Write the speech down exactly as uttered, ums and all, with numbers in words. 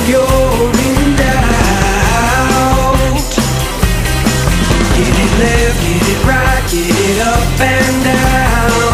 you're in doubt. Get it left, get it right, get it up and down.